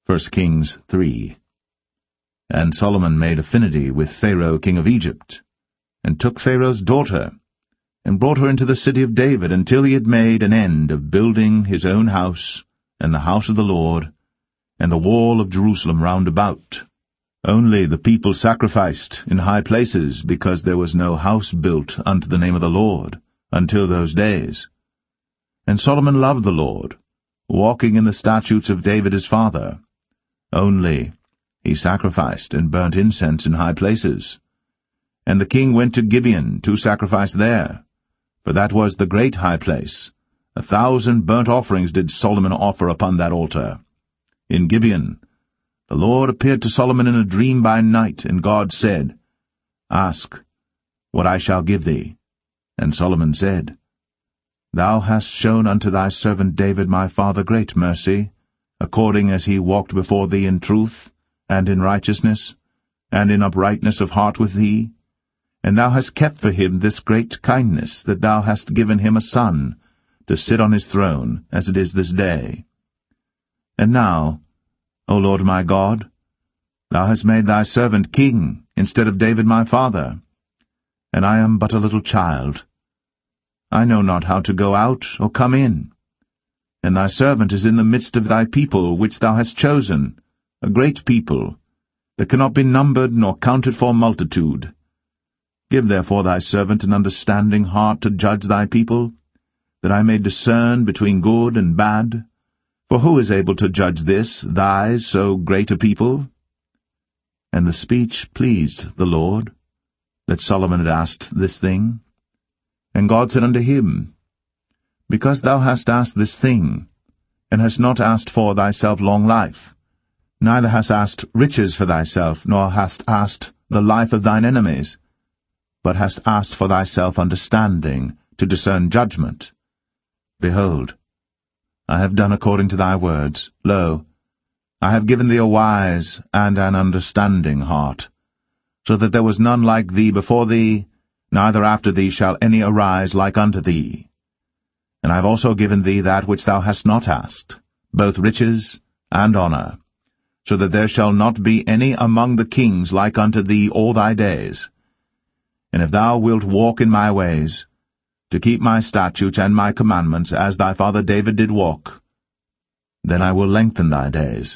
1 Kings 3. And Solomon made affinity with Pharaoh king of Egypt, and took Pharaoh's daughter, and brought her into the city of David, until he had made an end of building his own house, and the house of the Lord, and the wall of Jerusalem round about. Only the people sacrificed in high places, because there was no house built unto the name of the Lord, until those days. And Solomon loved the Lord, walking in the statutes of David his father. Only he sacrificed and burnt incense in high places. And the king went to Gibeon to sacrifice there, for that was the great high place. 1,000 burnt offerings did Solomon offer upon that altar. In Gibeon the Lord appeared to Solomon in a dream by night, and God said, Ask what I shall give thee. And Solomon said, Thou hast shown unto thy servant David my father great mercy, according as he walked before thee in truth, and in righteousness, and in uprightness of heart with thee. And thou hast kept for him this great kindness, that thou hast given him a son, to sit on his throne, as it is this day. And now, O Lord my God, thou hast made thy servant king, instead of David my father. And I am but a little child. I know not how to go out or come in. And thy servant is in the midst of thy people, which thou hast chosen, a great people, that cannot be numbered nor counted for multitude. Give therefore thy servant an understanding heart to judge thy people, that I may discern between good and bad. For who is able to judge this, thy so great a people? And the speech pleased the Lord, that Solomon had asked this thing. And God said unto him, Because thou hast asked this thing, and hast not asked for thyself long life, neither hast asked riches for thyself, nor hast asked the life of thine enemies, but hast asked for thyself understanding, to discern judgment. Behold, I have done according to thy words. Lo, I have given thee a wise and an understanding heart, so that there was none like thee before thee, neither after thee shall any arise like unto thee. And I have also given thee that which thou hast not asked, both riches and honour, so that there shall not be any among the kings like unto thee all thy days. And if thou wilt walk in my ways, to keep my statutes and my commandments, as thy father David did walk, then I will lengthen thy days.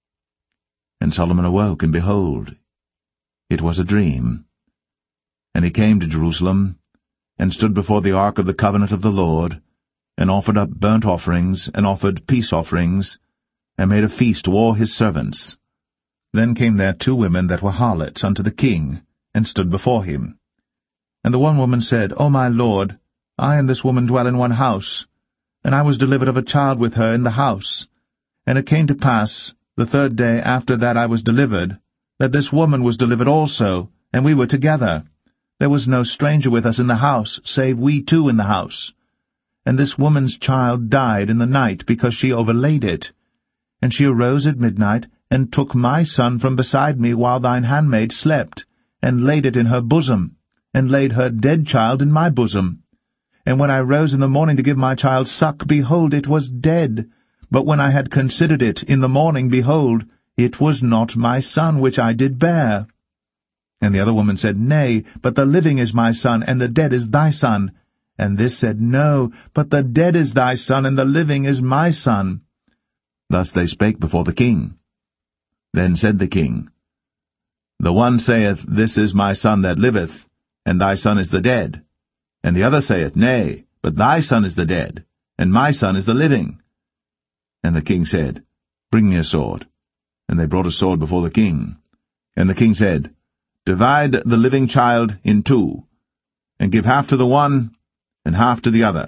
And Solomon awoke, and behold, it was a dream. And he came to Jerusalem, and stood before the ark of the covenant of the Lord, and offered up burnt offerings, and offered peace offerings, and made a feast to all his servants. Then came there 2 women that were harlots unto the king, and stood before him. And the one woman said, O my lord, I and this woman dwell in one house, and I was delivered of a child with her in the house. And it came to pass, the 3rd day after that I was delivered, that this woman was delivered also, and we were together. There was no stranger with us in the house, save we 2 in the house. And this woman's child died in the night, because she overlaid it. And she arose at midnight, and took my son from beside me while thine handmaid slept, and laid it in her bosom, and laid her dead child in my bosom. And when I rose in the morning to give my child suck, behold, it was dead. But when I had considered it in the morning, behold, it was not my son which I did bear. And the other woman said, Nay, but the living is my son, and the dead is thy son. And this said, No, but the dead is thy son, and the living is my son. Thus they spake before the king. Then said the king, The one saith, This is my son that liveth, and thy son is the dead. And the other saith, Nay, but thy son is the dead, and my son is the living. And the king said, Bring me a sword. And they brought a sword before the king. And the king said, Divide the living child in 2, and give half to the one, and half to the other.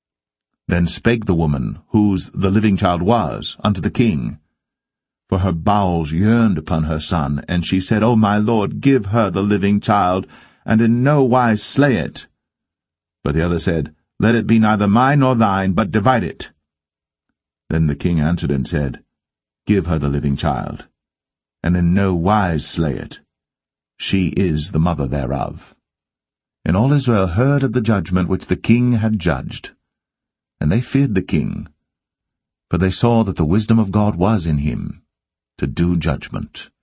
Then spake the woman, whose the living child was, unto the king. For her bowels yearned upon her son, and she said, O my lord, give her the living child, and in no wise slay it. But the other said, Let it be neither mine nor thine, but divide it. Then the king answered and said, Give her the living child, and in no wise slay it. She is the mother thereof. And all Israel heard of the judgment which the king had judged. And they feared the king, for they saw that the wisdom of God was in him. to do judgment.